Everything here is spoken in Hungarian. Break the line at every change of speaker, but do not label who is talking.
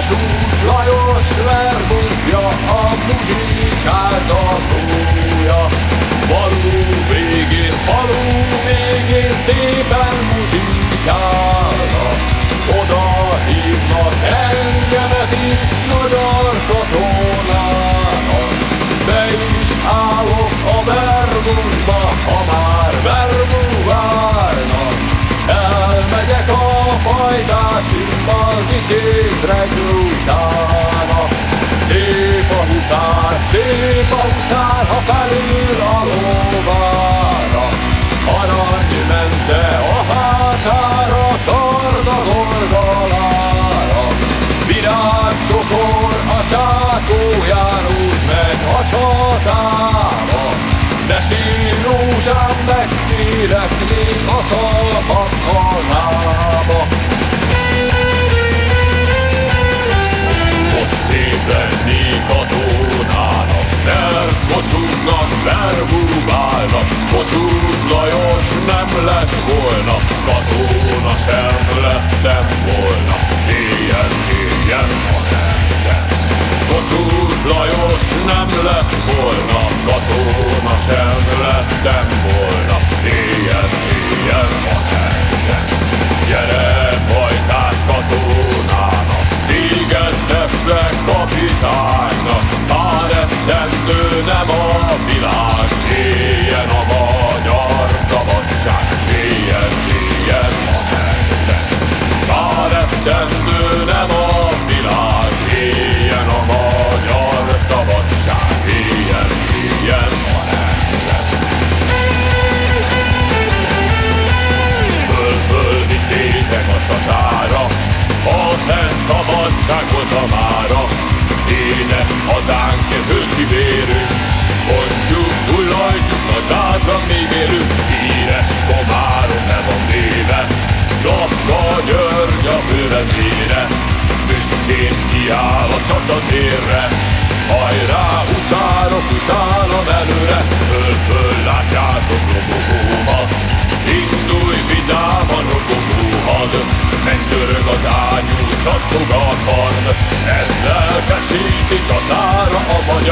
Kossuth Lajos verbukja, a muzsikát adója. Falu végén szépen muzsikálnak, oda hívnak engemet is magyar katonának. Be is állok a verbukba, ha már verbuválnak. Elmegyek a pajtásimmal, vitézre utána. Szép a huszár, ha felül a lóvára. Aranymente a hátára, kard az oldalára. Virágcsokor a csákóján, úgy megy a csatába. De sírrózsám megkérek még a szabad hazába. Most szép lenni katonának, mert Kossuthnak verbuválnak. Kossuth Lajos nem lett volna, katona sem lettem volna. Éljen a nemzet. Kossuth Lajos nem lett volna, katona sem lettem volna. Éljen a nemzet. Gyere, pajtás katonának, téged teszlek kapitánynak. Pár esztendő nem a világ, éljen a magyar szabadság. Éljen a nemzet. Pár esztendő nem a világ, éljen a magyar szabadság. Éljen a nemzet. Föl vitézek a csatára, a szent szabadság volt a mára. Édes hazánkért hősi vérünk, mondjuk, hullajtjuk a zátran még élünk. Híres Komárom le van véve, Dapka György a fővezére. Büszkén kiáll a csatatérre, hajrá huszárok, utálom előre. Föl látjátok robogómat, indulj vidáman robogóhad. Megtörög az ágyú, csattog a kard, ezzel kesíti csatára a magyar.